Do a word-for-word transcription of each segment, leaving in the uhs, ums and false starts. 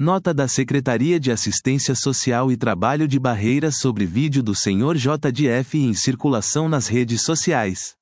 Nota da Secretaria de Assistência Social e Trabalho de Barreiras sobre vídeo do senhor J D F em circulação nas redes sociais.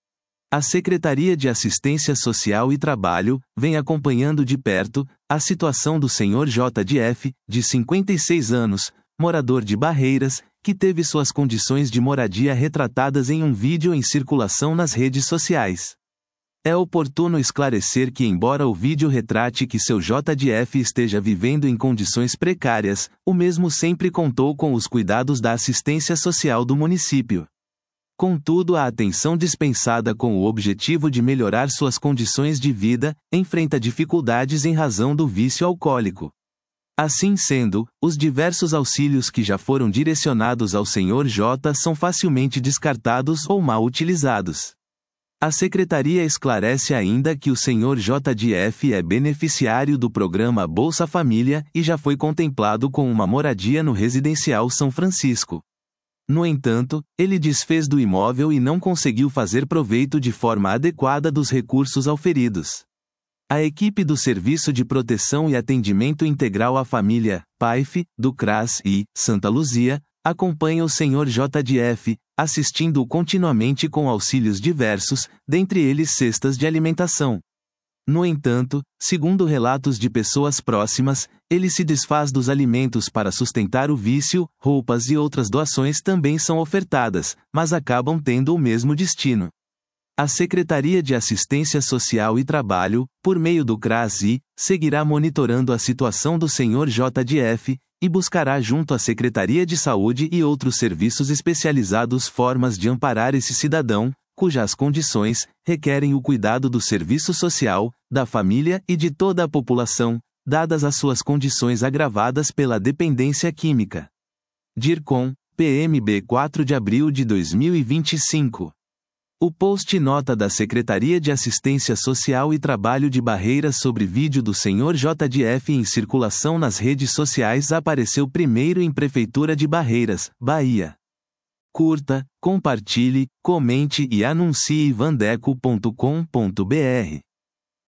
A Secretaria de Assistência Social e Trabalho vem acompanhando de perto a situação do senhor J D F, de cinquenta e seis anos, morador de Barreiras, que teve suas condições de moradia retratadas em um vídeo em circulação nas redes sociais. É oportuno esclarecer que, embora o vídeo retrate que seu J D F esteja vivendo em condições precárias, o mesmo sempre contou com os cuidados da assistência social do município. Contudo, a atenção dispensada com o objetivo de melhorar suas condições de vida enfrenta dificuldades em razão do vício alcoólico. Assim sendo, os diversos auxílios que já foram direcionados ao senhor J são facilmente descartados ou mal utilizados. A Secretaria esclarece ainda que o senhor J D F é beneficiário do programa Bolsa Família e já foi contemplado com uma moradia no Residencial São Francisco. No entanto, ele desfez do imóvel e não conseguiu fazer proveito de forma adequada dos recursos auferidos. A equipe do Serviço de Proteção e Atendimento Integral à Família, P A I F, do CRAS e Santa Luzia, acompanha o senhor J D F, assistindo-o continuamente com auxílios diversos, dentre eles cestas de alimentação. No entanto, segundo relatos de pessoas próximas, ele se desfaz dos alimentos para sustentar o vício, roupas e outras doações também são ofertadas, mas acabam tendo o mesmo destino. A Secretaria de Assistência Social e Trabalho, por meio do CRAS-I, seguirá monitorando a situação do senhor J D F, e buscará junto à Secretaria de Saúde e outros serviços especializados formas de amparar esse cidadão, cujas condições requerem o cuidado do serviço social, da família e de toda a população, dadas as suas condições agravadas pela dependência química. DIRCOM, P M B quatro de abril de dois mil e vinte e cinco. O post nota da Secretaria de Assistência Social e Trabalho de Barreiras sobre vídeo do senhor J D F em circulação nas redes sociais apareceu primeiro em Prefeitura de Barreiras, Bahia. Curta, compartilhe, comente e anuncie vandeco ponto com ponto br.